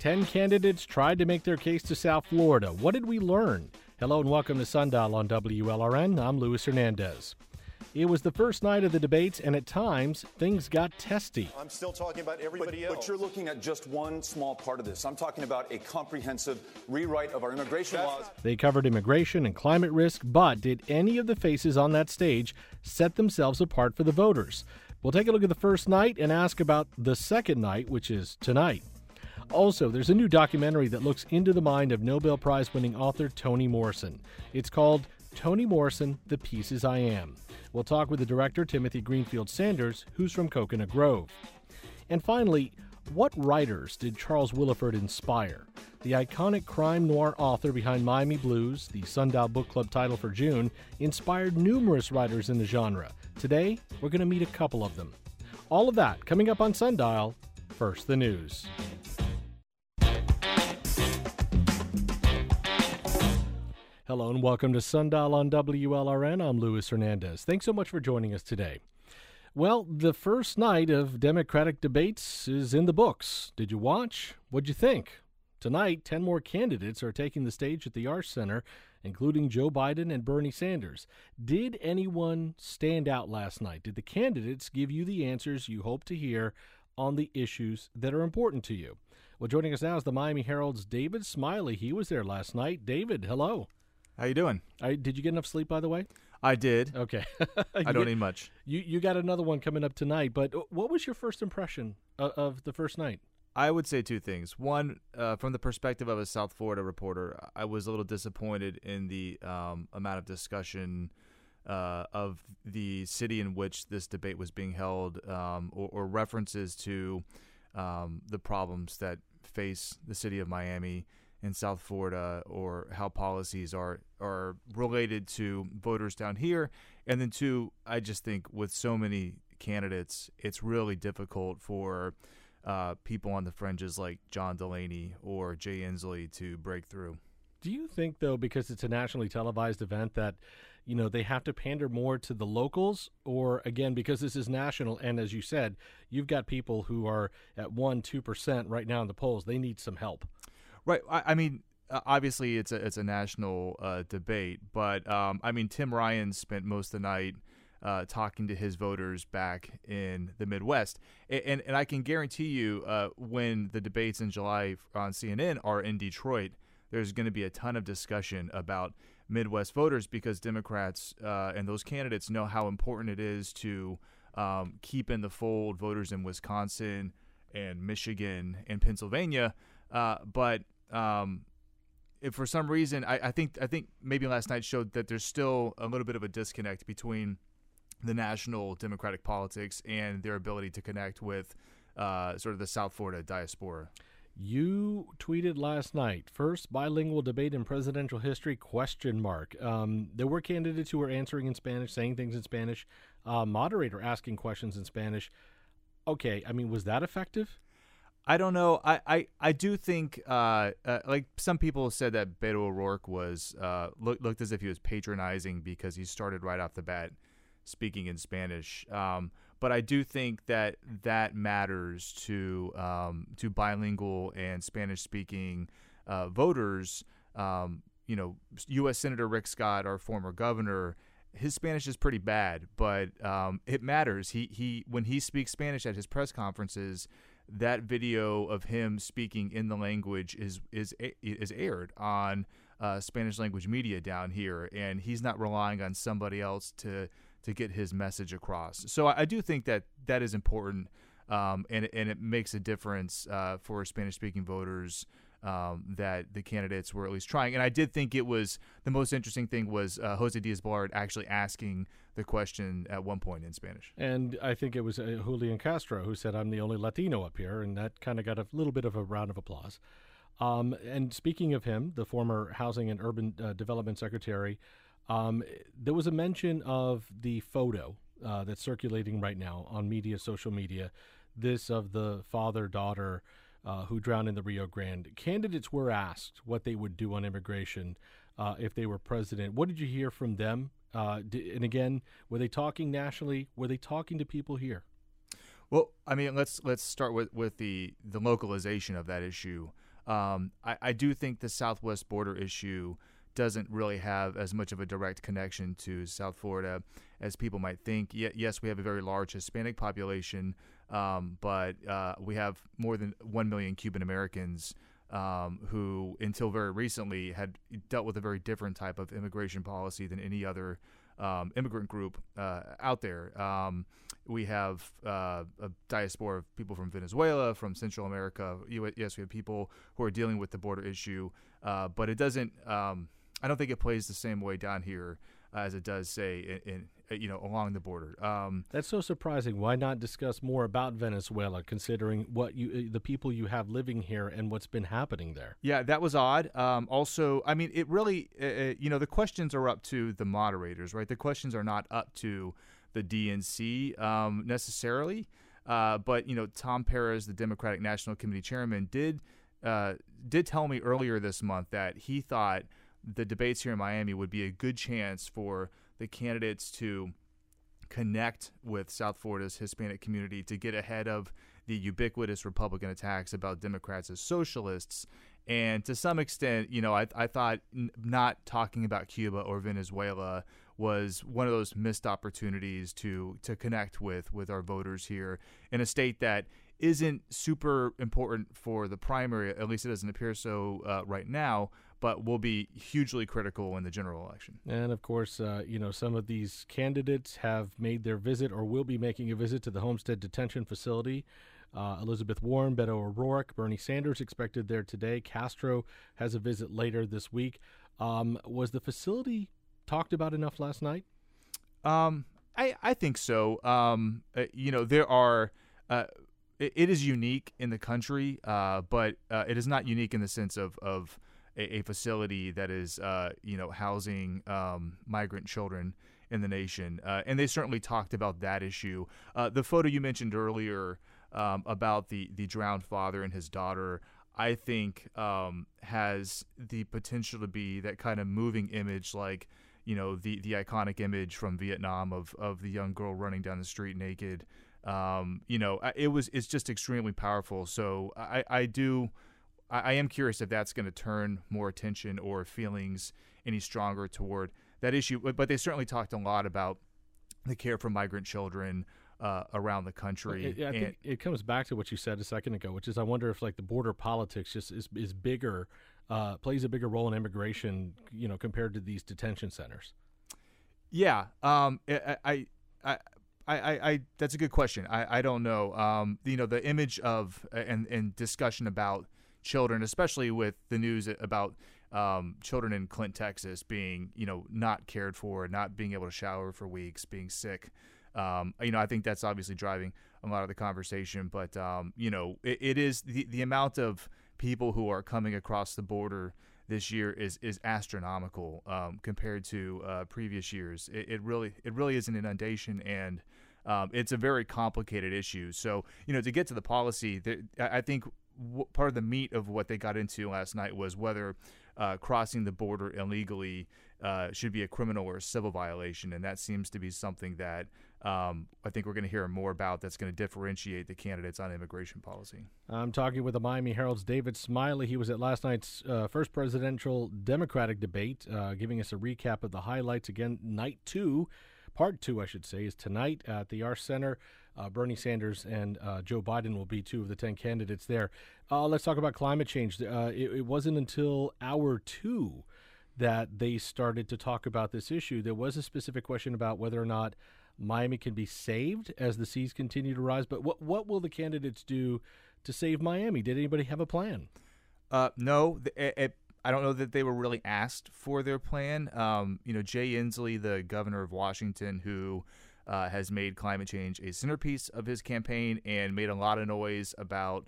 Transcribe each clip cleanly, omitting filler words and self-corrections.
10 candidates tried to make their case to South Florida. What did we learn? Hello and welcome to Sundial on WLRN. I'm Luis Hernandez. It was the first night of the debates, and at times, things got testy. I'm still talking about everybody else. But you're looking at just one small part of this. I'm talking about a comprehensive rewrite of our immigration laws. They covered immigration and climate risk, but did any of the faces on that stage set themselves apart for the voters? We'll take a look at the first night and ask about the second night, which is tonight. Also, there's a new documentary that looks into the mind of Nobel Prize-winning author Toni Morrison. It's called Toni Morrison, The Pieces I Am. We'll talk with the director, Timothy Greenfield Sanders, who's from Coconut Grove. And finally, what writers did Charles Willeford inspire? The iconic crime noir author behind Miami Blues, the Sundial Book Club title for June, inspired numerous writers in the genre. Today, we're going to meet a couple of them. All of that coming up on Sundial. First, the news. Hello and welcome to Sundial on WLRN. I'm Luis Hernandez. Thanks so much for joining us today. Well, the first night of Democratic debates is in the books. Did you watch? What'd you think? Tonight, 10 more candidates are taking the stage at the Arch Center, including Joe Biden and Bernie Sanders. Did anyone stand out last night? Did the candidates give you the answers you hope to hear on the issues that are important to you? Well, joining us now is the Miami Herald's David Smiley. He was there last night. David, hello. How you doing? Did you get enough sleep, by the way? I did. Okay. I don't need much. You got another one coming up tonight, but what was your first impression of the first night? I would say two things. One, from the perspective of a South Florida reporter, I was a little disappointed in the amount of discussion of the city in which this debate was being held, or references to the problems that face the city of Miami in South Florida, or how policies are related to voters down here. And then two, I just think with so many candidates, it's really difficult for people on the fringes like John Delaney or Jay Inslee to break through. Do you think, though, because it's a nationally televised event, that they have to pander more to the locals? Or, again, because this is national, and as you said, you've got people who are at 1-2% right now in the polls, they need some help. Right. I mean, obviously it's a national debate, but Tim Ryan spent most of the night talking to his voters back in the Midwest, and I can guarantee you, when the debates in July on CNN are in Detroit, there's going to be a ton of discussion about Midwest voters, because Democrats and those candidates know how important it is to keep in the fold voters in Wisconsin and Michigan and Pennsylvania. But if for some reason, I think maybe last night showed that there's still a little bit of a disconnect between the national Democratic politics and their ability to connect with sort of the South Florida diaspora. You tweeted last night, first bilingual debate in presidential history, ? There were candidates who were answering in Spanish, saying things in Spanish, moderator asking questions in Spanish. Okay, was that effective? I don't know. I do think, like some people said, that Beto O'Rourke was looked as if he was patronizing because he started right off the bat speaking in Spanish. But I do think that matters to bilingual and Spanish-speaking voters. U.S. Senator Rick Scott, our former governor, his Spanish is pretty bad, but it matters. He when he speaks Spanish at his press conferences, that video of him speaking in the language is aired on Spanish language media down here, and he's not relying on somebody else to get his message across. So I do think that is important, and it makes a difference for Spanish-speaking voters that the candidates were at least trying. And I did think it was the most interesting thing was Jose Diaz-Balart actually asking the question at one point in Spanish. And I think it was Julian Castro who said, "I'm the only Latino up here," and that kind of got a little bit of a round of applause. And speaking of him, the former Housing and Urban Development Secretary, there was a mention of the photo that's circulating right now on social media, this of the father-daughter who drowned in the Rio Grande. Candidates were asked what they would do on immigration if they were president. What did you hear from them? And again, were they talking nationally? Were they talking to people here? Well, let's start with the localization of that issue. I do think the southwest border issue doesn't really have as much of a direct connection to South Florida as people might think. Yes, we have a very large Hispanic population, but we have more than 1 million Cuban Americans who, until very recently, had dealt with a very different type of immigration policy than any other immigrant group out there. We have a diaspora of people from Venezuela, from Central America. Yes, we have people who are dealing with the border issue, but it doesn't. I don't think it plays the same way down here as it does, say, in along the border. That's so surprising. Why not discuss more about Venezuela, considering what the people you have living here and what's been happening there? Yeah, that was odd. Also, I mean, it really, the questions are up to the moderators, right? The questions are not up to the DNC necessarily. But Tom Perez, the Democratic National Committee chairman, did tell me earlier this month that he thought the debates here in Miami would be a good chance for the candidates to connect with South Florida's Hispanic community to get ahead of the ubiquitous Republican attacks about Democrats as socialists. And to some extent, I thought not talking about Cuba or Venezuela was one of those missed opportunities to connect with our voters here in a state that isn't super important for the primary, at least it doesn't appear so right now, but will be hugely critical in the general election. And, of course, some of these candidates have made their visit or will be making a visit to the Homestead Detention Facility. Elizabeth Warren, Beto O'Rourke, Bernie Sanders expected there today. Castro has a visit later this week. Was the facility talked about enough last night? I think so. There are it is unique in the country, but it is not unique in the sense of a facility that is housing migrant children in the nation. And they certainly talked about that issue. The photo you mentioned earlier about the drowned father and his daughter, I think has the potential to be that kind of moving image, like the iconic image from Vietnam of the young girl running down the street naked. It's just extremely powerful. So I am curious if that's going to turn more attention or feelings any stronger toward that issue. But they certainly talked a lot about the care for migrant children around the country. I think it comes back to what you said a second ago, which is I wonder if the border politics just is bigger, plays a bigger role in immigration, compared to these detention centers. Yeah, I that's a good question. I don't know. The image of and discussion about children, especially with the news about children in Clint, Texas, being not cared for, not being able to shower for weeks, being sick. I think that's obviously driving a lot of the conversation. But it is the amount of people who are coming across the border this year is astronomical compared to previous years. It really is an inundation, and it's a very complicated issue. So to get to the policy, I think part of the meat of what they got into last night was whether crossing the border illegally should be a criminal or a civil violation, and that seems to be something that I think we're going to hear more about that's going to differentiate the candidates on immigration policy. I'm talking with the Miami Herald's David Smiley. He was at last night's first presidential Democratic debate, giving us a recap of the highlights. Again, part two, I should say, is tonight at the Arce Center. Bernie Sanders and Joe Biden will be two of the 10 candidates there. Let's talk about climate change. It wasn't until hour two that they started to talk about this issue. There was a specific question about whether or not Miami can be saved as the seas continue to rise. But what will the candidates do to save Miami? Did anybody have a plan? No. I don't know that they were really asked for their plan. Jay Inslee, the governor of Washington, who has made climate change a centerpiece of his campaign and made a lot of noise about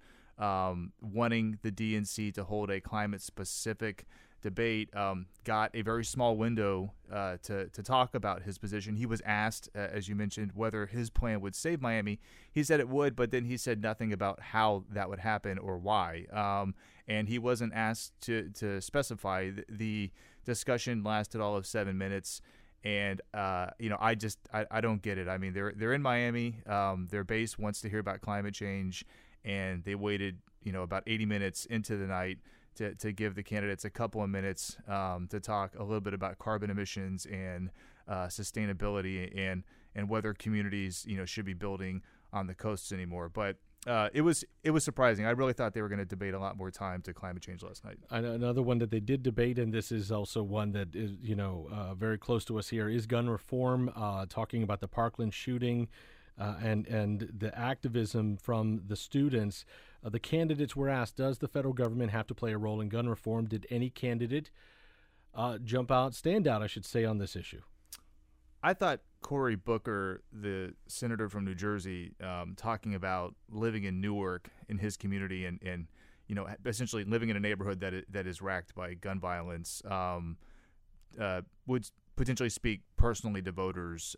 wanting the DNC to hold a climate-specific debate, got a very small window to talk about his position. He was asked, as you mentioned, whether his plan would save Miami. He said it would, but then he said nothing about how that would happen or why. And he wasn't asked to specify. The discussion lasted all of 7 minutes. And I don't get it. I mean, they're in Miami. Their base wants to hear about climate change, and they waited about 80 minutes into the night to give the candidates a couple of minutes to talk a little bit about carbon emissions and sustainability and whether communities should be building on the coasts anymore. But it was surprising. I really thought they were going to debate a lot more time to climate change last night. Another one that they did debate, and this is also one that is very close to us here, is gun reform. Talking about the Parkland shooting and the activism from the students. The candidates were asked, does the federal government have to play a role in gun reform? Did any candidate stand out, I should say, on this issue? I thought Cory Booker, the senator from New Jersey, talking about living in Newark in his community and essentially living in a neighborhood that is racked by gun violence, would potentially speak personally to voters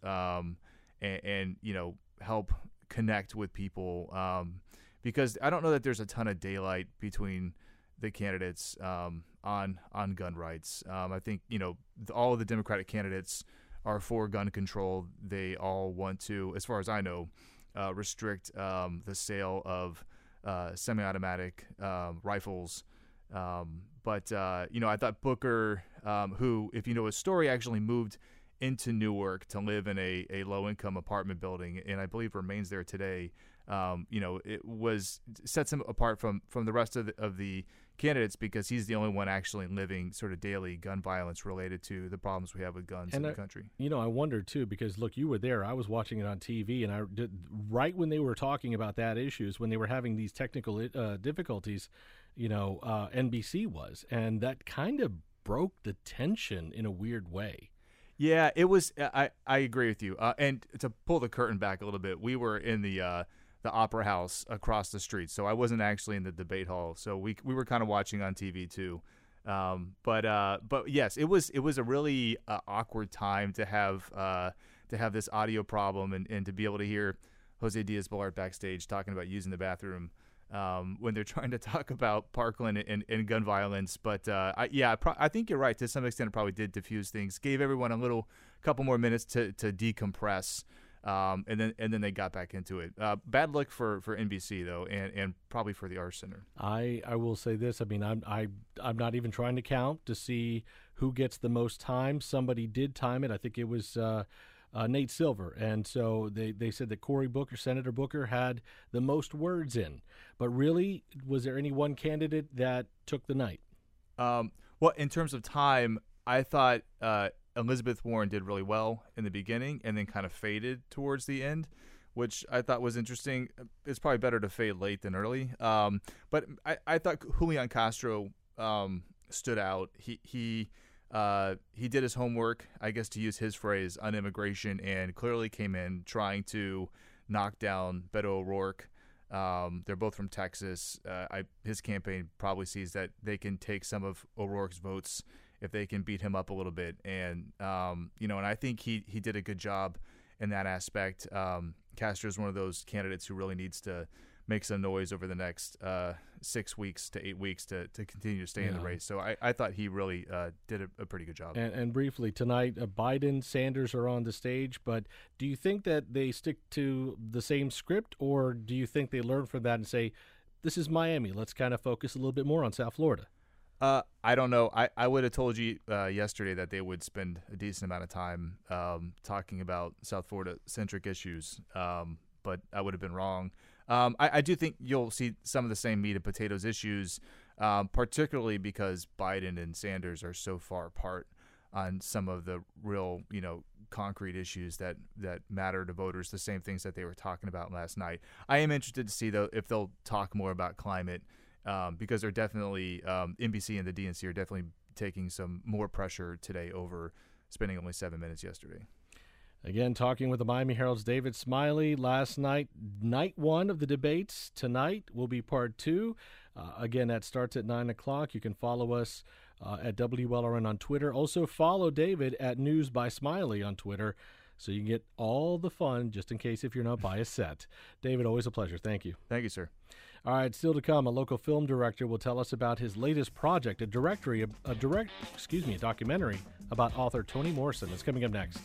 and help connect with people. Because I don't know that there's a ton of daylight between the candidates on gun rights. I think all of the Democratic candidates are for gun control. They all want to, as far as I know, restrict the sale of semi-automatic rifles. But I thought Booker, who, if you know his story, actually moved into Newark to live in a low-income apartment building, and I believe remains there today. It sets him apart from the rest of the candidates because he's the only one actually living sort of daily gun violence related to the problems we have with guns in the country. I wonder too, because look, you were there. I was watching it on TV, and I did right when they were talking about that issues, when they were having these technical difficulties. NBC was, and that kind of broke the tension in a weird way. Yeah, it was. I agree with you. And to pull the curtain back a little bit, we were in the Opera House across the street, so I wasn't actually in the debate hall. So we were kind of watching on TV too. But yes, it was a really awkward time to have this audio problem and to be able to hear Jose Diaz-Balart backstage talking about using the bathroom when they're trying to talk about Parkland and gun violence. But I think you're right. To some extent, it probably did diffuse things. Gave everyone a couple more minutes to decompress, and then they got back into it. Bad luck for NBC though, and probably for the Arts Center. I will say this. I mean, I'm not even trying to count to see who gets the most time. Somebody did time it. I think it was Nate Silver, and so they said that Cory Booker, Senator Booker, had the most words in. But really, was there any one candidate that took the night? Well, in terms of time, I thought Elizabeth Warren did really well in the beginning and then kind of faded towards the end, which I thought was interesting. It's probably better to fade late than early. But I thought Julian Castro stood out. He did his homework, I guess, to use his phrase, on immigration, and clearly came in trying to knock down Beto O'Rourke. They're both from Texas. His campaign probably sees that they can take some of O'Rourke's votes if they can beat him up a little bit. And, and I think he did a good job in that aspect. Castro is one of those candidates who really needs to make some noise over the next 6 weeks to 8 weeks to continue to stay in the race. So I thought he really did a pretty good job. And briefly, tonight, Biden, Sanders are on the stage, but do you think that they stick to the same script, or do you think they learn from that and say, this is Miami, let's kind of focus a little bit more on South Florida? I don't know. I would have told you yesterday that they would spend a decent amount of time talking about South Florida-centric issues, but I would have been wrong. I do think you'll see some of the same meat and potatoes issues, particularly because Biden and Sanders are so far apart on some of the real, concrete issues that matter to voters, the same things that they were talking about last night. I am interested to see, though, if they'll talk more about climate, because they're definitely, NBC and the DNC are definitely taking some more pressure today over spending only 7 minutes yesterday. Again, talking with the Miami Herald's David Smiley last night, night one of the debates. Tonight will be part two. Again, that starts at 9 o'clock. You can follow us at WLRN on Twitter. Also follow David at News by Smiley on Twitter so you can get all the fun, just in case if you're not by a set. David, always a pleasure. Thank you. Thank you, sir. All right, still to come, a local film director will tell us about his latest project, a documentary about author Toni Morrison. That's coming up next.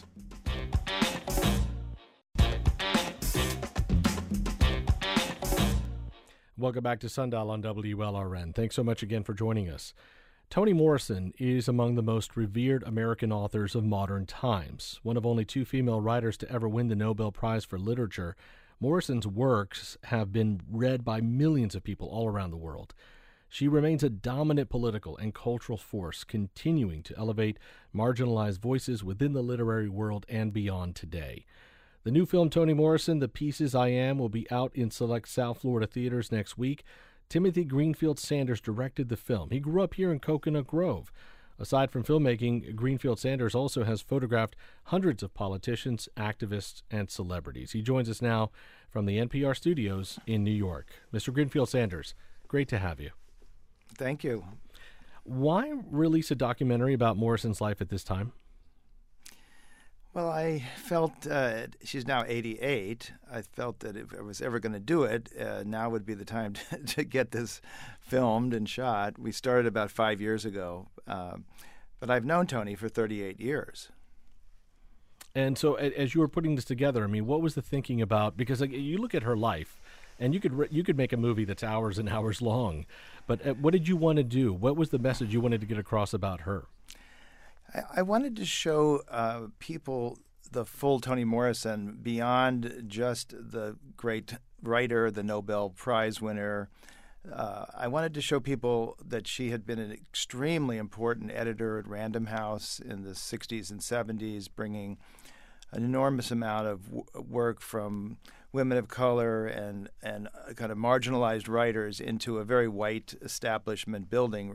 Welcome back to Sundial on WLRN. Thanks so much again for joining us. Toni Morrison is among the most revered American authors of modern times. One of only 2 female writers to ever win the Nobel Prize for Literature, Morrison's works have been read by millions of people all around the world. She remains a dominant political and cultural force, continuing to elevate marginalized voices within the literary world and beyond today. The new film, Toni Morrison, The Pieces I Am, will be out in select South Florida theaters next week. Timothy Greenfield Sanders directed the film. He grew up here in Coconut Grove. Aside from filmmaking, Greenfield Sanders also has photographed hundreds of politicians, activists, and celebrities. He joins us now from the NPR studios in New York. Mr. Greenfield Sanders, great to have you. Thank you. Why release a documentary about Morrison's life at this time? Well, I felt she's now 88. I felt that if I was ever going to do it, now would be the time to get this filmed and shot. We started about 5 years ago, but I've known Toni for 38 years. And so as you were putting this together, I mean, what was the thinking about, because you look at her life, and you could make a movie that's hours and hours long, but what did you want to do? What was the message you wanted to get across about her? I wanted to show people the full Toni Morrison beyond just the great writer, the Nobel Prize winner. I wanted to show people that she had been an extremely important editor at Random House in the 60s and 70s, bringing an enormous amount of work from women of color and kind of marginalized writers into a very white establishment building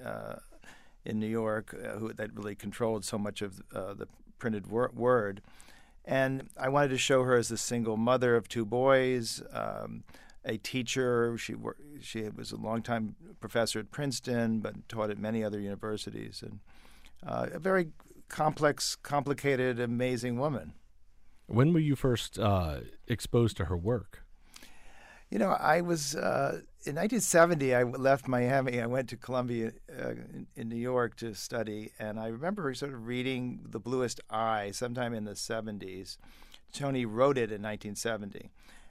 in New York that really controlled so much of the printed word. And I wanted to show her as a single mother of 2 boys, a teacher. She was a longtime professor at Princeton, but taught at many other universities, and a very complex, complicated, amazing woman. When were you first exposed to her work? You know, I was in 1970. I left Miami. I went to Columbia in New York to study, and I remember sort of reading *The Bluest Eye* sometime in the 70s. Toni wrote it in 1970.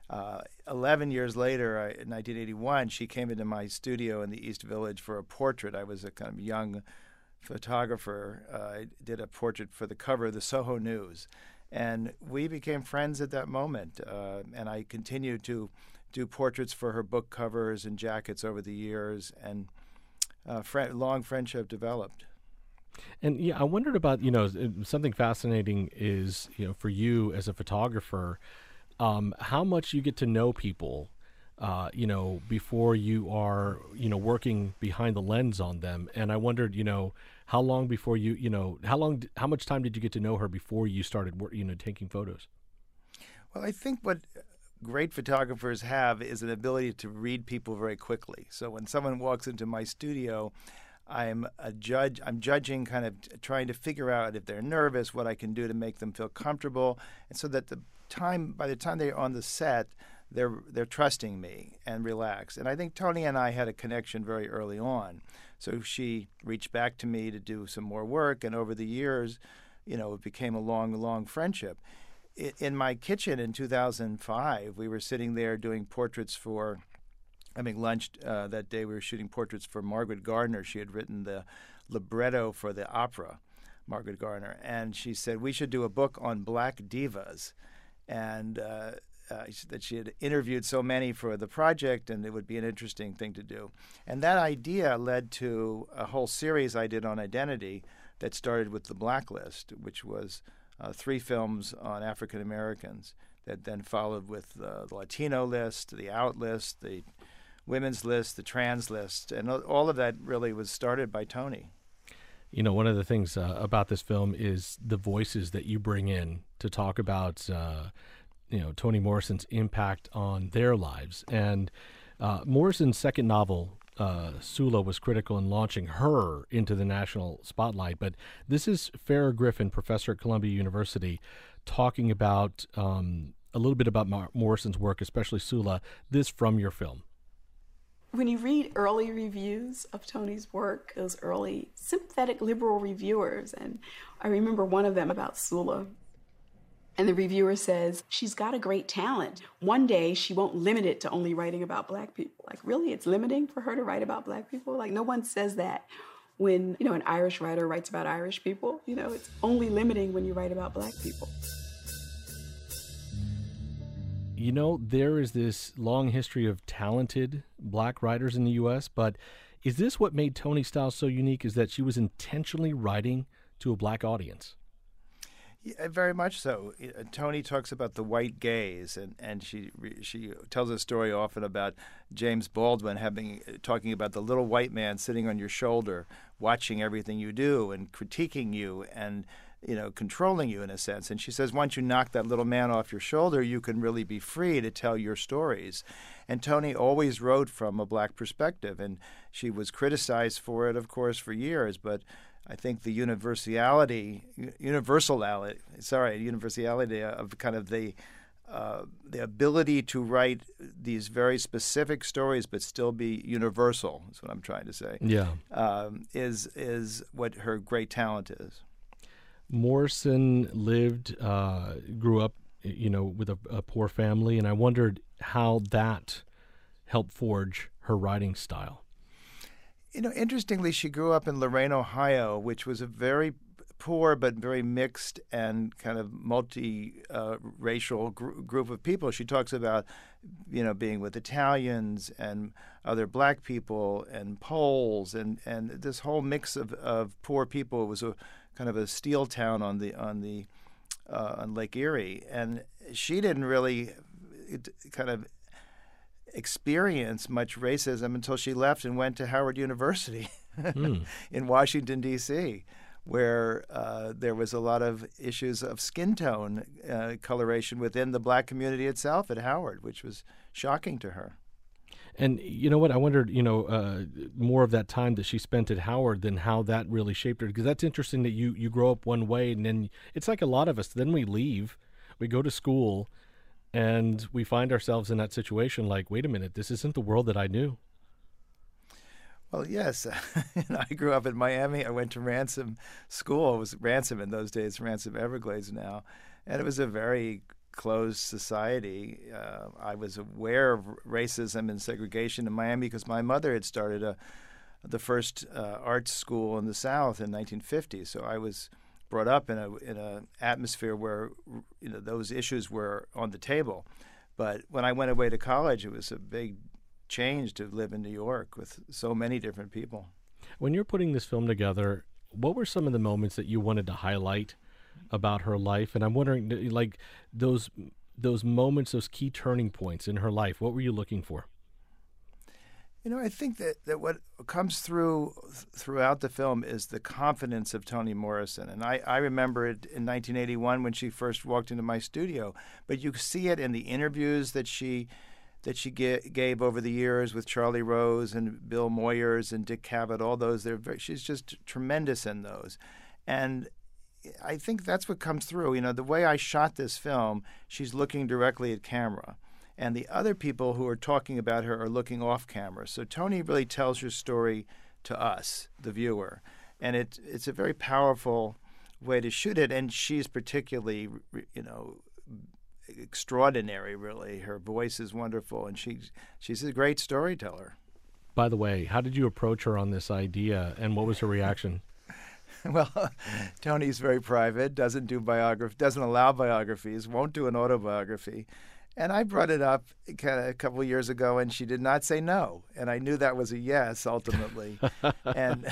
11 years later, in 1981, she came into my studio in the East Village for a portrait. I was a kind of young photographer. I did a portrait for the cover of the Soho News, and we became friends at that moment. And I continued to do portraits for her book covers and jackets over the years, and long friendship developed. And yeah, I wondered about, something fascinating is, for you as a photographer, how much you get to know people, before you are, working behind the lens on them. And I wondered, how long before how much time did you get to know her before you started, taking photos? Well, I think what great photographers have is an ability to read people very quickly. So when someone walks into my studio, I'm a judge. I'm judging, kind of trying to figure out if they're nervous, what I can do to make them feel comfortable, and so that by the time they're on the set, they're trusting me and relaxed. And I think Toni and I had a connection very early on. So she reached back to me to do some more work, and over the years, it became a long friendship. In my kitchen in 2005, we were sitting there doing portraits having lunch that day. We were shooting portraits for Margaret Gardner. She had written the libretto for the opera, Margaret Gardner. And she said, we should do a book on black divas. And that she had interviewed so many for the project, and it would be an interesting thing to do. And that idea led to a whole series I did on identity that started with The Blacklist, which was 3 films on African Americans that then followed with the Latino list, the Out list, the women's list, the trans list, and all of that really was started by Toni. One of the things about this film is the voices that you bring in to talk about, Toni Morrison's impact on their lives. And Morrison's second novel, Sula, was critical in launching her into the national spotlight. But this is Farrah Griffin, professor at Columbia University, talking about a little bit about Morrison's work, especially Sula. This from your film. When you read early reviews of Toni's work, those early sympathetic liberal reviewers, and I remember one of them about Sula, And the reviewer says, she's got a great talent. One day she won't limit it to only writing about Black people. Like, really, it's limiting for her to write about Black people? Like, no one says that when, an Irish writer writes about Irish people. It's only limiting when you write about Black people. There is this long history of talented Black writers in the U.S., but is this what made Toni Style so unique, is that she was intentionally writing to a Black audience? Yeah, very much so. Toni talks about the white gaze, and she tells a story often about James Baldwin talking about the little white man sitting on your shoulder, watching everything you do and critiquing you and controlling you in a sense. And she says once you knock that little man off your shoulder, you can really be free to tell your stories. And Toni always wrote from a Black perspective, and she was criticized for it, of course, for years, but I think the universality of kind of the ability to write these very specific stories but still be universal is what I'm trying to say. Yeah, is what her great talent is. Morrison grew up, with a poor family, and I wondered how that helped forge her writing style. Interestingly, she grew up in Lorain, Ohio, which was a very poor but very mixed and kind of multi-racial group of people. She talks about, being with Italians and other Black people and Poles and this whole mix of poor people. It was a kind of a steel town on Lake Erie, and she didn't really kind of experience much racism until she left and went to Howard University in Washington, D.C., where there was a lot of issues of skin tone coloration within the Black community itself at Howard, which was shocking to her. And you know what? I wondered, more of that time that she spent at Howard than how that really shaped her. Because that's interesting that you grow up one way, and then it's like a lot of us. Then we leave, we go to school, and we find ourselves in that situation like, wait a minute, this isn't the world that I knew. Well, yes. I grew up in Miami. I went to Ransom School. It was Ransom in those days, Ransom Everglades now. And it was a very closed society. I was aware of racism and segregation in Miami because my mother had started the first arts school in the South in 1950. So I was brought up in a atmosphere where those issues were on the table. But when I went away to college, it was a big change to live in New York with so many different people. When you're putting this film together, what were some of the moments that you wanted to highlight about her life? And I'm wondering, like, those moments, those key turning points in her life, what were you looking for? I think that what comes throughout the film is the confidence of Toni Morrison. And I remember it in 1981 when she first walked into my studio. But you see it in the interviews that she gave over the years with Charlie Rose and Bill Moyers and Dick Cavett, all those. She's just tremendous in those. And I think that's what comes through. The way I shot this film, she's looking directly at camera. And the other people who are talking about her are looking off camera. So Toni really tells her story to us, the viewer. And it's a very powerful way to shoot it. And she's particularly, extraordinary, really. Her voice is wonderful, and she's a great storyteller. By the way, how did you approach her on this idea, and what was her reaction? Well, Toni's very private, doesn't allow biographies, won't do an autobiography. And I brought it up kind of a couple of years ago, and she did not say no. And I knew that was a yes, ultimately. and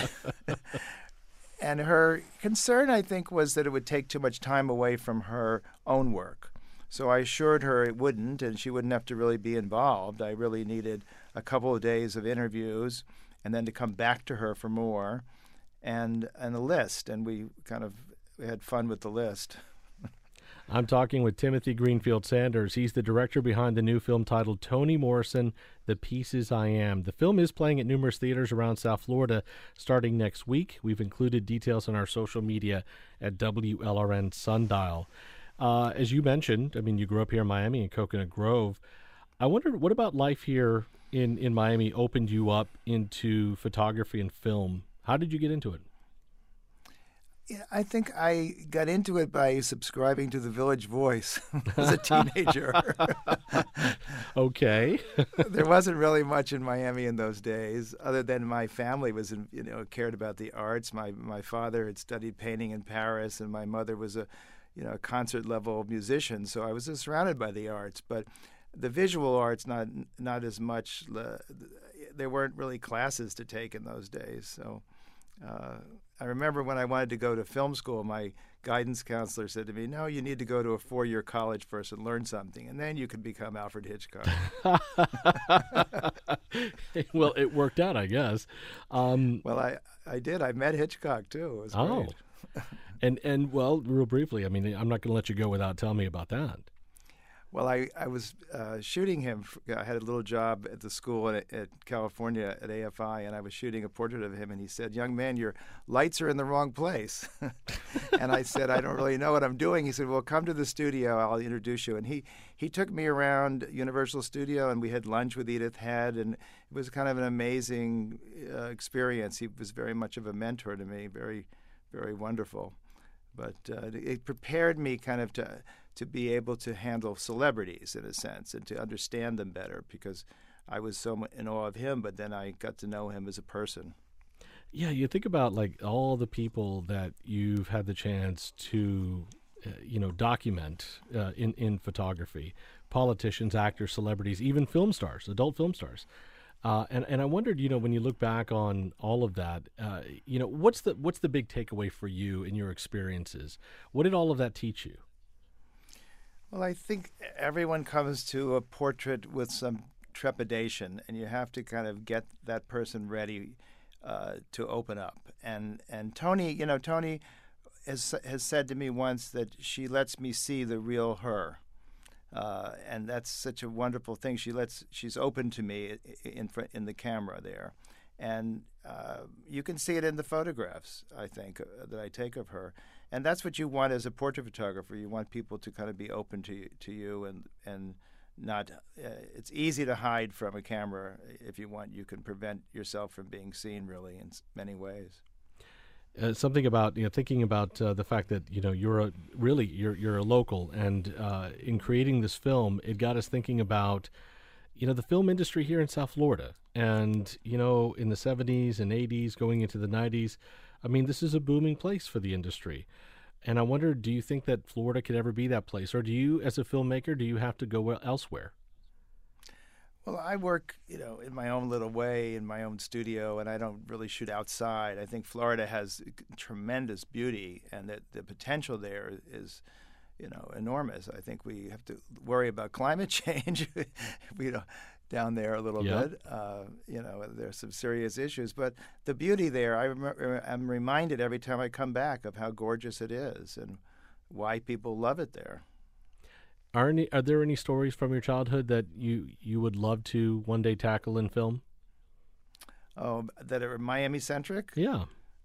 her concern, I think, was that it would take too much time away from her own work. So I assured her it wouldn't, and she wouldn't have to really be involved. I really needed a couple of days of interviews and then to come back to her for more and a list. And we had fun with the list. I'm talking with Timothy Greenfield Sanders. He's the director behind the new film titled Toni Morrison, The Pieces I Am. The film is playing at numerous theaters around South Florida starting next week. We've included details on our social media at WLRN Sundial. As you mentioned, you grew up here in Miami in Coconut Grove. I wondered, what about life here in Miami opened you up into photography and film? How did you get into it? Yeah, I think I got into it by subscribing to the Village Voice as a teenager. Okay. There wasn't really much in Miami in those days, other than my family was, cared about the arts. My father had studied painting in Paris, and my mother was a concert level musician. So I was just surrounded by the arts, but the visual arts not as much. There weren't really classes to take in those days, so. I remember when I wanted to go to film school, my guidance counselor said to me, "No, you need to go to a 4-year college first and learn something, and then you can become Alfred Hitchcock." Well, it worked out, I guess. Well, I did. I met Hitchcock too. It was great. and well, real briefly, I mean, I'm not going to let you go without telling me about that. Well, I was shooting him. I had a little job at the school at California at AFI, and I was shooting a portrait of him. And he said, "Young man, your lights are in the wrong place." And I said, "I don't really know what I'm doing." He said, "Well, come to the studio. I'll introduce you." And he took me around Universal Studio, and we had lunch with Edith Head, and it was kind of an amazing experience. He was very much of a mentor to me, very, very wonderful. But it prepared me kind of to be able to handle celebrities in a sense and to understand them better, because I was so in awe of him, but then I got to know him as a person. Yeah, you think about like all the people that you've had the chance to, document in photography, politicians, actors, celebrities, even film stars, adult film stars. And I wondered, when you look back on all of that, what's the big takeaway for you in your experiences? What did all of that teach you? Well, I think everyone comes to a portrait with some trepidation, and you have to kind of get that person ready to open up. And Toni, Toni has said to me once that she lets me see the real her. And that's such a wonderful thing. She's open to me in the camera there, and you can see it in the photographs, I think, that I take of her. And that's what you want as a portrait photographer. You want people to kind of be open to you and not. It's easy to hide from a camera if you want. You can prevent yourself from being seen really in many ways. Something about thinking about the fact that you're a local, and in creating this film, it got us thinking about the film industry here in South Florida, and in the 70s and 80s, going into the 90s. I mean, this is a booming place for the industry, and I wonder, do you think that Florida could ever be that place, or do you, as a filmmaker, do you have to go elsewhere? Well, I work, in my own little way, in my own studio, and I don't really shoot outside. I think Florida has tremendous beauty, and that the potential there is, enormous. I think we have to worry about climate change, down there a little bit. There's some serious issues, but the beauty there, I'm reminded every time I come back of how gorgeous it is and why people love it there. Are there any stories from your childhood that you would love to one day tackle in film? Oh, that are Miami-centric? Yeah.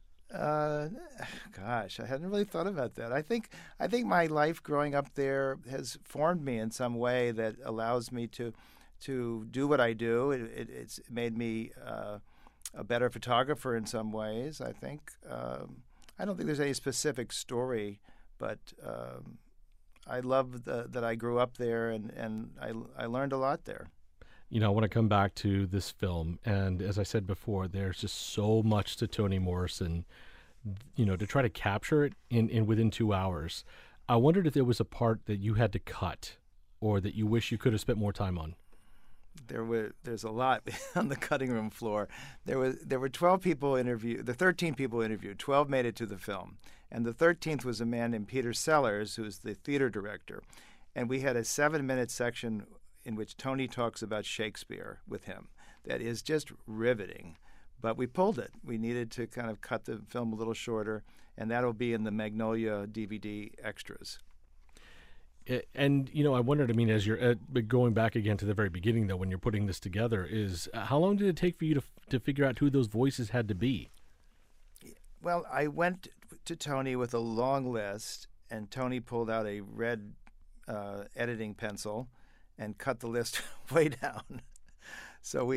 Gosh, I hadn't really thought about that. I think my life growing up there has formed me in some way that allows me to do what I do. It's made me a better photographer in some ways, I think. I don't think there's any specific story, but I love that I grew up there, and I learned a lot there. I want to come back to this film, and as I said before, there's just so much to Toni Morrison, to try to capture it in within 2 hours. I wondered if there was a part that you had to cut, or that you wish you could have spent more time on. There's a lot on the cutting room floor. There were 12 people interviewed. The 13 people interviewed. 12 made it to the film, and the 13th was a man named Peter Sellers, who's the theater director. And we had a 7-minute section in which Toni talks about Shakespeare with him. That is just riveting. But we pulled it. We needed to kind of cut the film a little shorter, and that'll be in the Magnolia DVD extras. And, I wondered, as you're going back again to the very beginning, though, when you're putting this together, is how long did it take for you to figure out who those voices had to be? Well, I went to Toni with a long list, and Toni pulled out a red editing pencil and cut the list way down. So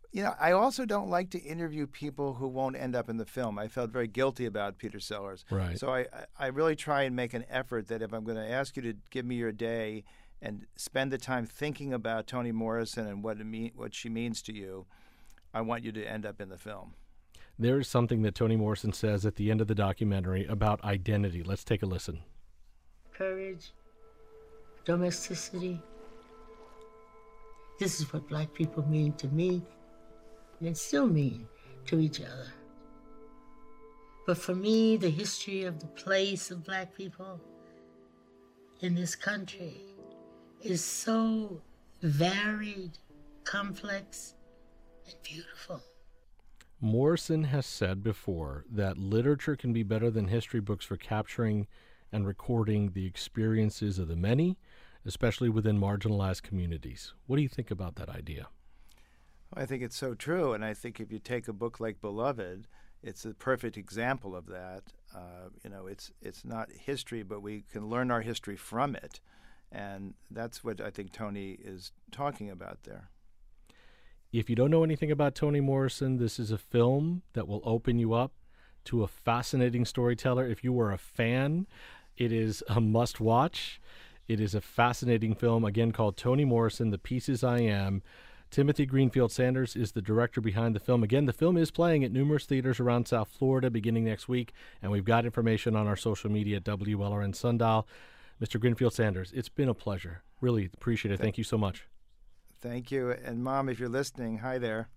I also don't like to interview people who won't end up in the film. I felt very guilty about Peter Sellers. Right. So I really try and make an effort that if I'm going to ask you to give me your day and spend the time thinking about Toni Morrison and what she means to you, I want you to end up in the film. There is something that Toni Morrison says at the end of the documentary about identity. Let's take a listen. Courage, domesticity. This is what Black people mean to me, and still mean to each other. But for me, the history of the place of Black people in this country is so varied, complex, and beautiful. Morrison has said before that literature can be better than history books for capturing and recording the experiences of the many, especially within marginalized communities. What do you think about that idea? I think it's so true, and I think if you take a book like Beloved, it's a perfect example of that. It's not history, but we can learn our history from it, and that's what I think Toni is talking about there. If you don't know anything about Toni Morrison, this is a film that will open you up to a fascinating storyteller. If you were a fan, it is a must-watch. It is a fascinating film, again, called Toni Morrison, The Pieces I Am. Timothy Greenfield Sanders is the director behind the film. Again, the film is playing at numerous theaters around South Florida beginning next week, and we've got information on our social media at WLRN Sundial. Mr. Greenfield Sanders, it's been a pleasure. Really appreciate it. Thank you so much. Thank you. And Mom, if you're listening, hi there.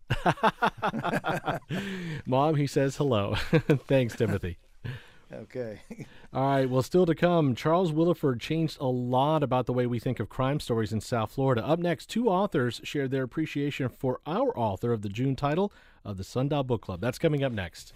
Mom, he says hello. Thanks, Timothy. Okay. All right. Well, still to come, Charles Willeford changed a lot about the way we think of crime stories in South Florida. Up next, two authors shared their appreciation for our author of the June title of the Sundial Book Club. That's coming up next.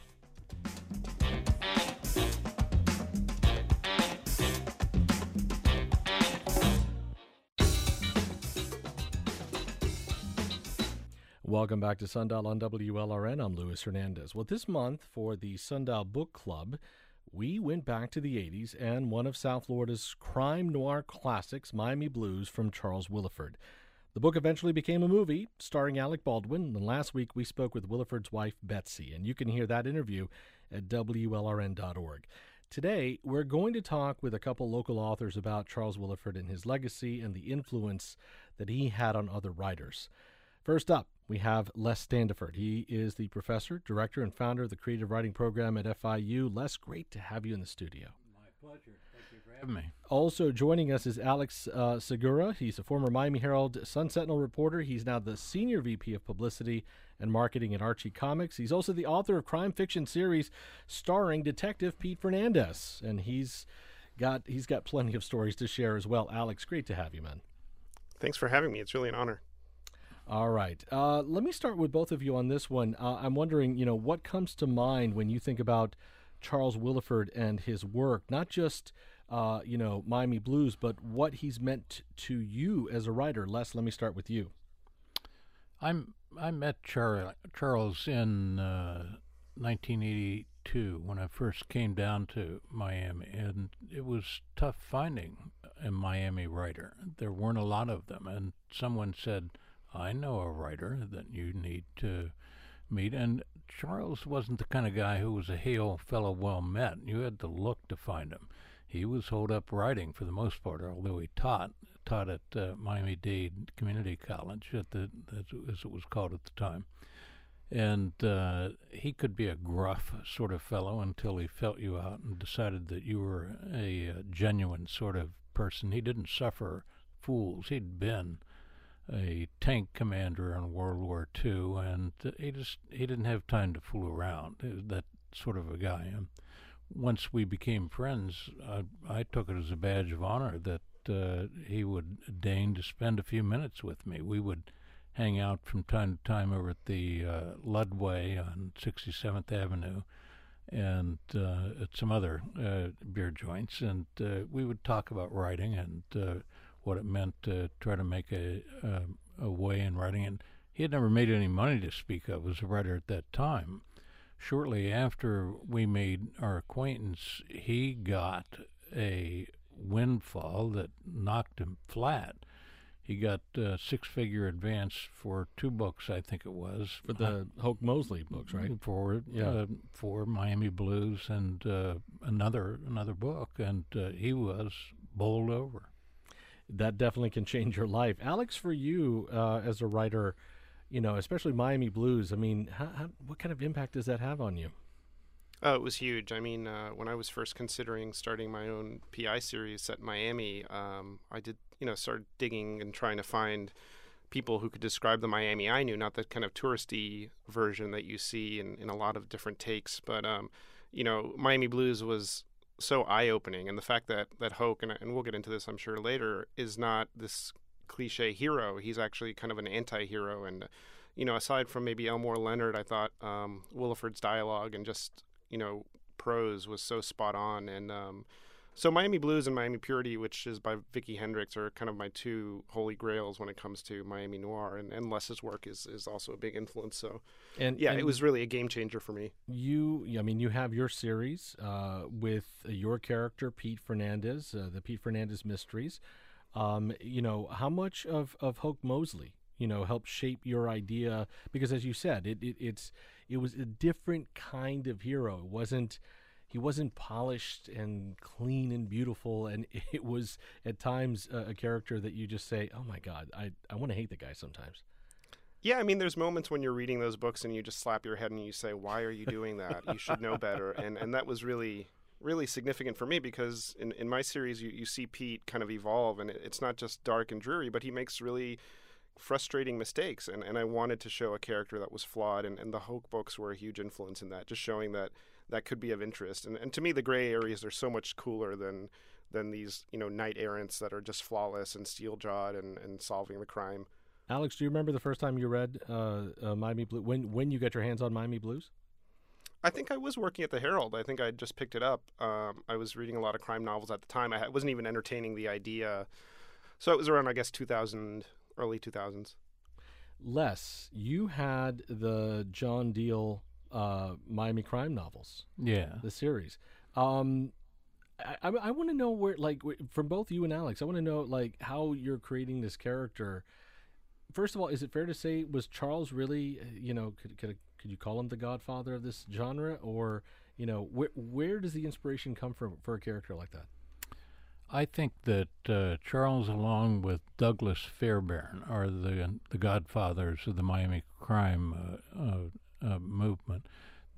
Welcome back to Sundial on WLRN. I'm Luis Hernandez. Well, this month for the Sundial Book Club, we went back to the 80s and one of South Florida's crime noir classics, Miami Blues, from Charles Willeford. The book eventually became a movie starring Alec Baldwin, and last week we spoke with Willeford's wife, Betsy, and you can hear that interview at WLRN.org. Today, we're going to talk with a couple local authors about Charles Willeford and his legacy and the influence that he had on other writers. First up, we have Les Standiford. He is the professor, director, and founder of the creative writing program at FIU. Les, great to have you in the studio. My pleasure. Thank you for having me. Also joining us is Alex Segura. He's a former Miami Herald Sun-Sentinel reporter. He's now the senior VP of publicity and marketing at Archie Comics. He's also the author of crime fiction series starring Detective Pete Fernandez, and he's got plenty of stories to share as well. Alex, great to have you, man. Thanks for having me. It's really an honor. All right. Let me start with both of you on this one. I'm wondering, what comes to mind when you think about Charles Willeford and his work, not just, Miami Blues, but what he's meant to you as a writer. Les, let me start with you. I met Charles in 1982 when I first came down to Miami, and it was tough finding a Miami writer. There weren't a lot of them, and someone said, I know a writer that you need to meet. And Charles wasn't the kind of guy who was a hail fellow well met. You had to look to find him. He was holed up writing for the most part, although he taught at Miami-Dade Community College, as it was called at the time. And he could be a gruff sort of fellow until he felt you out and decided that you were a genuine sort of person. He didn't suffer fools. He'd been a tank commander in World War II, and he didn't have time to fool around. He was that sort of a guy. And once we became friends, I took it as a badge of honor that he would deign to spend a few minutes with me. We would hang out from time to time over at the Ludway on 67th Avenue and at some other beer joints, and we would talk about writing and what it meant to try to make a way in writing. And he had never made any money to speak of as a writer at that time. Shortly after we made our acquaintance, he got a windfall that knocked him flat. he got six-figure advance for 2 books, I think it was. For the Hoke Mosley books, right? For Miami Blues and another book, and he was bowled over. That definitely can change your life. Alex, for you as a writer, especially Miami Blues, I mean, what kind of impact does that have on you? Oh, it was huge. I mean, when I was first considering starting my own PI series set in Miami, I did, started digging and trying to find people who could describe the Miami I knew, not the kind of touristy version that you see in a lot of different takes. But, Miami Blues was so eye-opening. And the fact that Hoke, and we'll get into this, I'm sure, later, is not this cliche hero. He's actually kind of an anti-hero. And, aside from maybe Elmore Leonard, I thought Williford's dialogue and just prose was so spot on. And so Miami Blues and Miami Purity, which is by Vicki Hendricks, are kind of my two holy grails when it comes to Miami noir, and Les's work is also a big influence. So and it was really a game changer for me. You have your series with your character Pete Fernandez, the Pete Fernandez Mysteries. How much of Hoke Mosley helped shape your idea? Because as you said, it was a different kind of hero. He wasn't polished and clean and beautiful, and it was at times a character that you just say, oh my God, I want to hate the guy sometimes. Yeah, I mean, there's moments when you're reading those books and you just slap your head and you say, why are you doing that? You should know better. And that was really, really significant for me, because in my series, you see Pete kind of evolve, and it's not just dark and dreary, but he makes really frustrating mistakes, and I wanted to show a character that was flawed, and the Hoke books were a huge influence in that, just showing that could be of interest. And to me, the gray areas are so much cooler than these knight errants that are just flawless and steel-jawed and solving the crime. Alex, do you remember the first time you read Miami Blues, when you got your hands on Miami Blues? I think I was working at the Herald. I think I just picked it up. I was reading a lot of crime novels at the time. I wasn't even entertaining the idea. So it was around, I guess, 2000, early 2000s. Les, you had the John Diehl Miami crime novels. Yeah. The series. I want to know where, from both you and Alex, I want to know, how you're creating this character. First of all, is it fair to say, was Charles really, could you call him the godfather of this genre? Or, where does the inspiration come from for a character like that? I think that Charles, along with Douglas Fairbairn, are the godfathers of the Miami crime movement.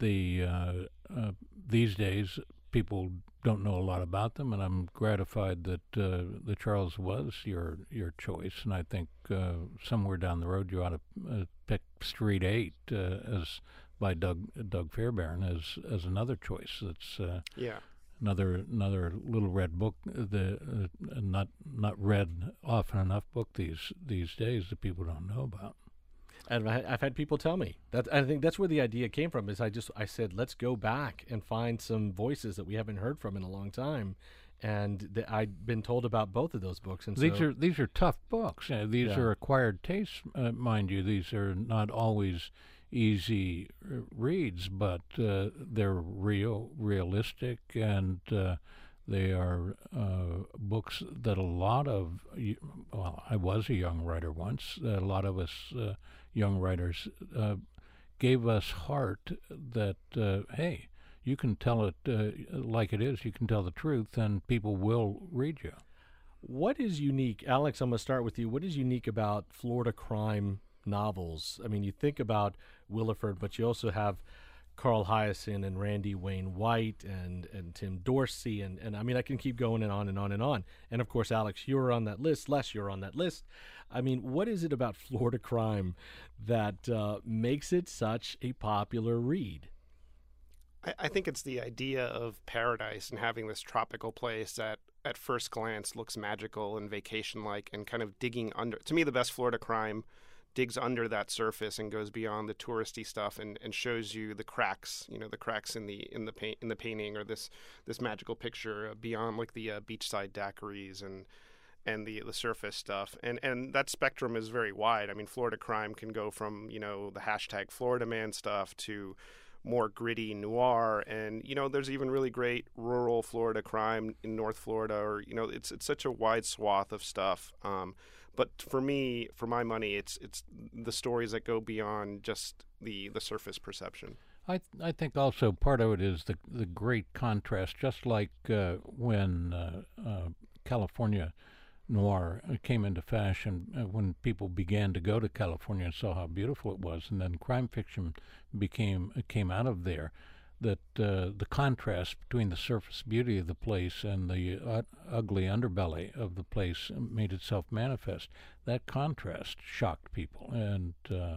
These days, people don't know a lot about them, and I'm gratified that Charles was your choice. And I think somewhere down the road, you ought to pick Street 8 as by Doug Fairbairn as another choice. That's Another little red book, not read often enough book these days that people don't know about. And I've had people tell me that. I think that's where the idea came from. Is I said, let's go back and find some voices that we haven't heard from in a long time, and I'd been told about both of those books. And these are tough books. These are acquired tastes, mind you. These are not always easy reads, but they're realistic, and they are books that a lot of, I was a young writer once, a lot of us young writers gave us heart that, hey, you can tell it like it is, you can tell the truth, and people will read you. What is unique, Alex, I'm going to start with you, what is unique about Florida crime novels? I mean, you think about Williford, but you also have Carl Hiaasen and Randy Wayne White and Tim Dorsey, and I mean, I can keep going and on and on and on. And of course, Alex, you're on that list. Les, you're on that list. I mean, what is it about Florida crime that makes it such a popular read? I think it's the idea of paradise and having this tropical place that at first glance looks magical and vacation-like, and kind of digging under. To me, the best Florida crime digs under that surface and goes beyond the touristy stuff and shows you the cracks, the cracks in the painting, or this magical picture beyond the beachside daiquiris and the surface stuff. And that spectrum is very wide. I mean, Florida crime can go from, the hashtag Florida Man stuff to more gritty noir, and there's even really great rural Florida crime in North Florida, or it's such a wide swath of stuff. But for me, for my money, it's the stories that go beyond just the surface perception. I think also part of it is the great contrast, just like when California noir came into fashion, when people began to go to California and saw how beautiful it was, and then crime fiction came out of there. That the contrast between the surface beauty of the place and the ugly underbelly of the place made itself manifest. That contrast shocked people, and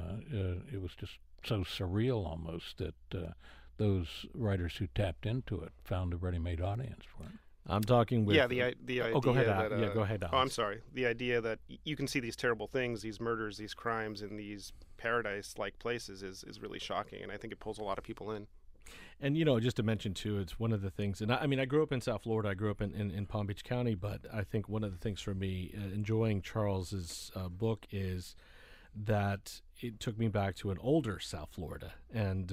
it was just so surreal almost that those writers who tapped into it found a ready-made audience for it. I'm talking with... the idea go ahead, that... go ahead, Alex. Oh, I'm sorry. The idea that you can see these terrible things, these murders, these crimes in these paradise-like places is really shocking, and I think it pulls a lot of people in. And, just to mention, too, it's one of the things, and I grew up in South Florida. I grew up in Palm Beach County, but I think one of the things for me, enjoying Charles's book, is that it took me back to an older South Florida. And,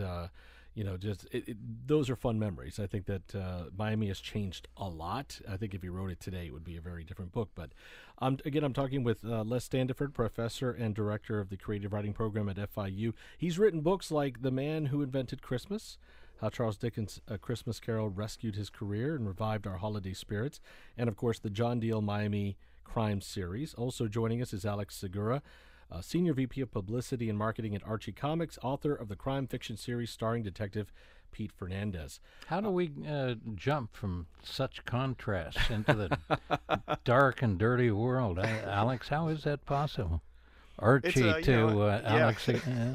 those are fun memories. I think that Miami has changed a lot. I think if he wrote it today, it would be a very different book. But, I'm talking with Les Standiford, professor and director of the creative writing program at FIU. He's written books like The Man Who Invented Christmas, how Charles Dickens' A Christmas Carol rescued his career and revived our holiday spirits, and, of course, the John Deal Miami Crime series. Also joining us is Alex Segura, Senior VP of Publicity and Marketing at Archie Comics, author of the crime fiction series starring Detective Pete Fernandez. How do we jump from such contrasts into the dark and dirty world? Alex, how is that possible? Archie Alex.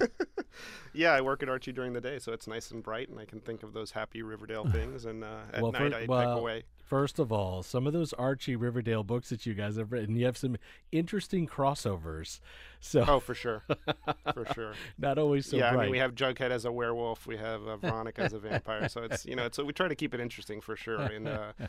Yeah, I work at Archie during the day, so it's nice and bright, and I can think of those happy Riverdale things, and at night I pick away. First of all, some of those Archie Riverdale books that you guys have written, you have some interesting crossovers. So, for sure. For sure. Not always so bright. I mean, we have Jughead as a werewolf, we have Veronica as a vampire, so it's, so we try to keep it interesting for sure. And,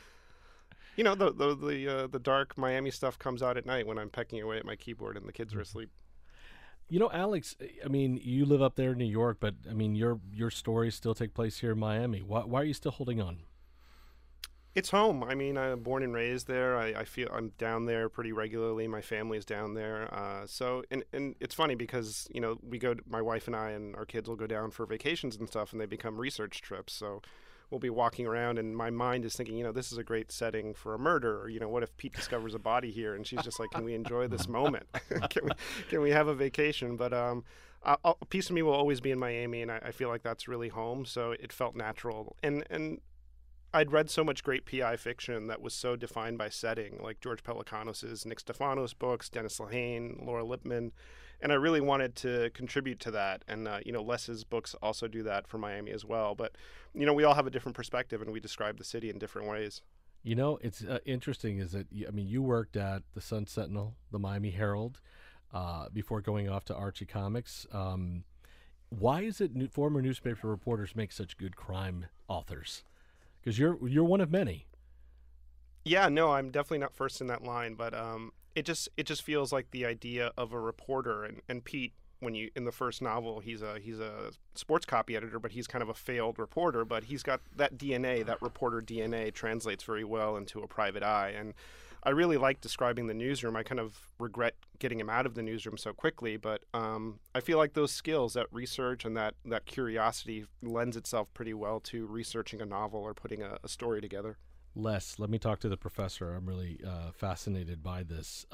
the dark Miami stuff comes out at night when I'm pecking away at my keyboard and the kids are asleep. Alex, you live up there in New York, but, your stories still take place here in Miami. Why are you still holding on? It's home. I'm born and raised there. I feel I'm down there pretty regularly. My family's down there. And it's funny because, my wife and I and our kids will go down for vacations and stuff, and they become research trips. So we'll be walking around, and my mind is thinking, this is a great setting for a murder. Or, what if Pete discovers a body here? And she's just like, can we enjoy this moment? Can we have a vacation? But a piece of me will always be in Miami, and I feel like that's really home. So it felt natural. And I'd read so much great PI fiction that was so defined by setting, like George Pelecanos' Nick Stefanos books, Dennis Lehane, Laura Lippman, and I really wanted to contribute to that. And, Les's books also do that for Miami as well. But, we all have a different perspective, and we describe the city in different ways. It's interesting is that, you worked at the Sun Sentinel, the Miami Herald, before going off to Archie Comics. Why is it former newspaper reporters make such good crime authors? Because you're one of many. Yeah, no, I'm definitely not first in that line, but it just feels like the idea of a reporter, and Pete, when you in the first novel, he's a sports copy editor, but he's kind of a failed reporter, but he's got that DNA, that reporter DNA translates very well into a private eye, and I really like describing the newsroom. I kind of regret getting him out of the newsroom so quickly, but I feel like those skills, that research and that curiosity lends itself pretty well to researching a novel or putting a story together. Les, let me talk to the professor. I'm really fascinated by this.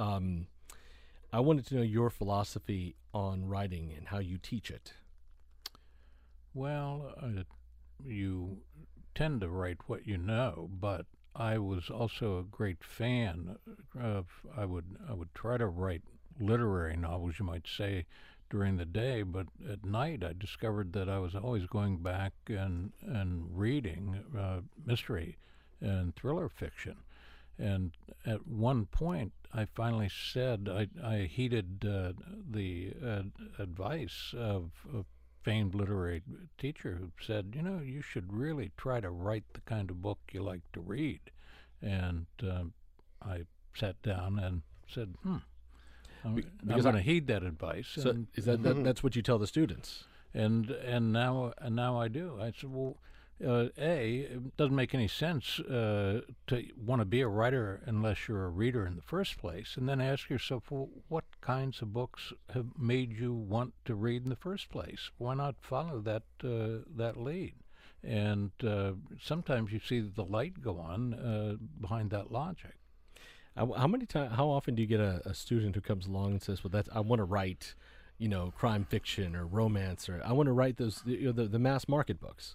I wanted to know your philosophy on writing and how you teach it. Well, you tend to write what you know, but I was also a great fan of, I would try to write literary novels, you might say, during the day, but at night I discovered that I was always going back and reading mystery and thriller fiction. And at one point, I finally said, I heeded the advice of a famed literary teacher who said, you should really try to write the kind of book you like to read. And I sat down and said, I'm going to heed that advice. So is that's what you tell the students? And now I do. I said, well, it doesn't make any sense to want to be a writer unless you're a reader in the first place, and then ask yourself, well, what kinds of books have made you want to read in the first place? Why not follow that lead? And sometimes you see the light go on behind that logic. How often do you get a student who comes along and says, "Well, I want to write, crime fiction or romance, or I want to write those the mass market books"?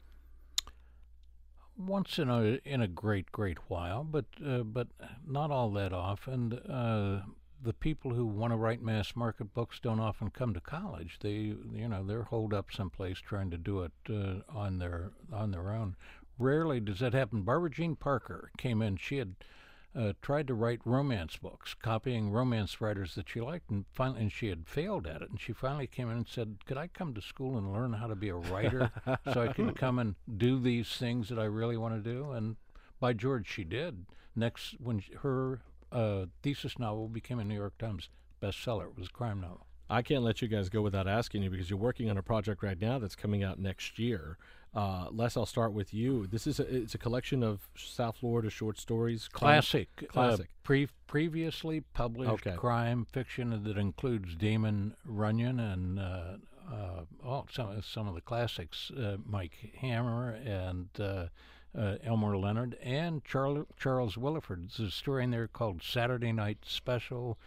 Once in a great while, but not all that often. The people who want to write mass market books don't often come to college. They're holed up someplace trying to do it on their own. Rarely does that happen. Barbara Jean Parker came in. She had tried to write romance books, copying romance writers that she liked, and she had failed at it. And she finally came in and said, "Could I come to school and learn how to be a writer so I can come and do these things that I really want to do?" And by George, she did. Next, when her thesis novel became a New York Times bestseller, it was a crime novel. I can't let you guys go without asking you, because you're working on a project right now that's coming out next year. Les, I'll start with you. It's a collection of South Florida short stories. Classic. Previously published crime fiction that includes Damon Runyon and some of the classics, Mike Hammer and Elmore Leonard and Charles Willeford. There's a story in there called Saturday Night Special.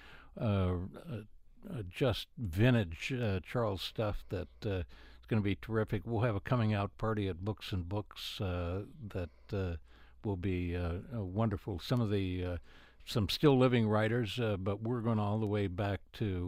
Just vintage Charles stuff that is going to be terrific. We'll have a coming out party at Books and Books that will be wonderful. Some still living writers, but we're going all the way back to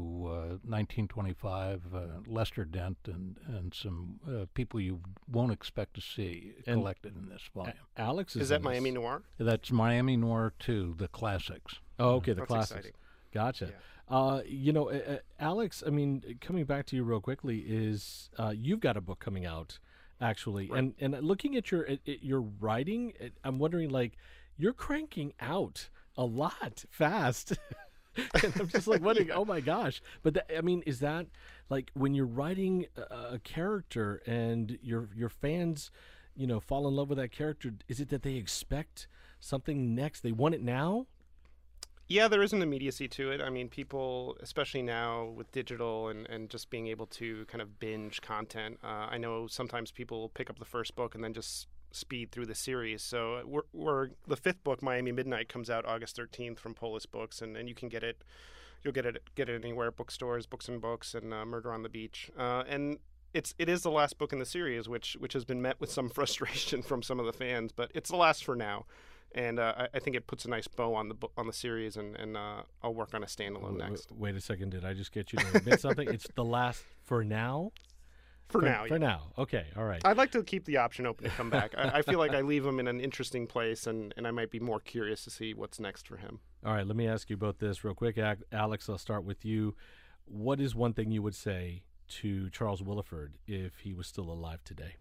1925. Lester Dent and some people you won't expect to see collected in this volume. Alex, is that Miami Noir? That's Miami Noir 2, the classics. Oh, okay, the That's classics. exciting. Gotcha. Yeah. Alex, I mean, coming back to you real quickly, is you've got a book coming out, actually, right. and looking at your writing, I'm wondering, like, you're cranking out a lot fast. And I'm just like wondering, oh my gosh! But is that like when you're writing a character and your fans, fall in love with that character? Is it that they expect something next? They want it now? Yeah, there is an immediacy to it. I mean, people, especially now with digital and just being able to kind of binge content. I know sometimes people pick up the first book and then just speed through the series. So we're the fifth book, Miami Midnight, comes out August 13th from Polis Books, and you can get it. You'll get it anywhere, bookstores, Books and Books, and Murder on the Beach. And it is the last book in the series, which has been met with some frustration from some of the fans, but it's the last for now. And I think it puts a nice bow on the series, and I'll work on a standalone next. Wait a second, did I just get you to admit something? It's the last for now? For now. Okay, all right. I'd like to keep the option open to come back. I feel like I leave him in an interesting place, and I might be more curious to see what's next for him. All right, let me ask you both this real quick. Alex, I'll start with you. What is one thing you would say to Charles Willeford if he was still alive today?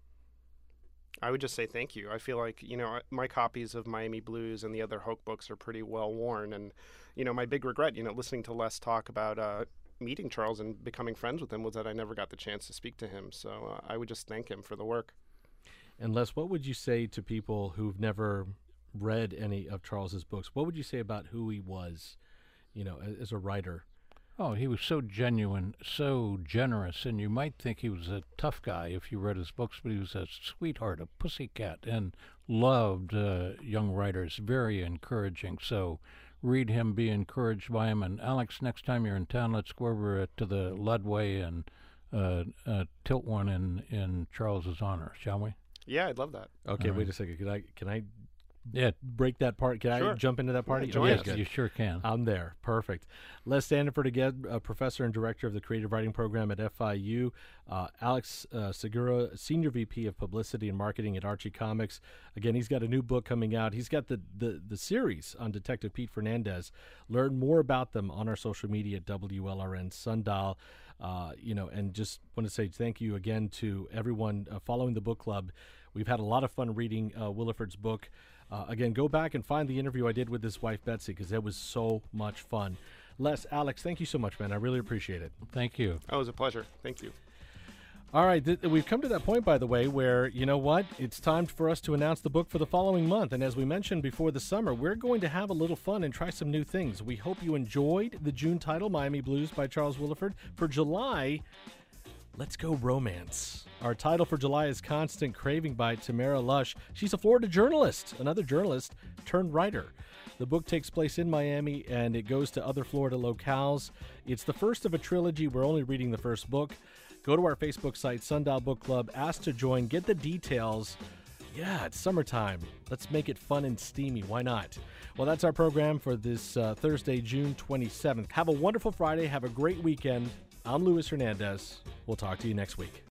I would just say thank you. I feel like, my copies of Miami Blues and the other Hoke books are pretty well worn. And, my big regret, listening to Les talk about meeting Charles and becoming friends with him was that I never got the chance to speak to him. So I would just thank him for the work. And Les, what would you say to people who've never read any of Charles's books? What would you say about who he was, as a writer? Oh, he was so genuine, so generous, and you might think he was a tough guy if you read his books, but he was a sweetheart, a pussycat, and loved young writers, very encouraging. So read him, be encouraged by him. And Alex, next time you're in town, let's go over to the Ludway and tilt one in Charles's honor, shall we? Yeah, I'd love that. Okay, wait a second. Can I Yeah, break that part. Can I jump into that party? Yes, you sure can. I'm there. Perfect. Les Standiford again, professor and director of the creative writing program at FIU. Alex Segura, senior VP of publicity and marketing at Archie Comics. Again, he's got a new book coming out. He's got the series on Detective Pete Fernandez. Learn more about them on our social media at WLRN Sundial. And just want to say thank you again to everyone following the book club. We've had a lot of fun reading Willeford's book. Again, go back and find the interview I did with his wife, Betsy, because it was so much fun. Les, Alex, thank you so much, man. I really appreciate it. Thank you. Oh, it was a pleasure. Thank you. All right, we've come to that point, by the way, where, you know what? It's time for us to announce the book for the following month. And as we mentioned before the summer, we're going to have a little fun and try some new things. We hope you enjoyed the June title, Miami Blues by Charles Willeford. For July, let's go romance. Our title for July is Constant Craving by Tamara Lush. She's a Florida journalist, another journalist turned writer. The book takes place in Miami, and it goes to other Florida locales. It's the first of a trilogy. We're only reading the first book. Go to our Facebook site, Sundial Book Club, ask to join, get the details. Yeah, it's summertime. Let's make it fun and steamy. Why not? Well, that's our program for this Thursday, June 27th. Have a wonderful Friday. Have a great weekend. I'm Luis Hernandez. We'll talk to you next week.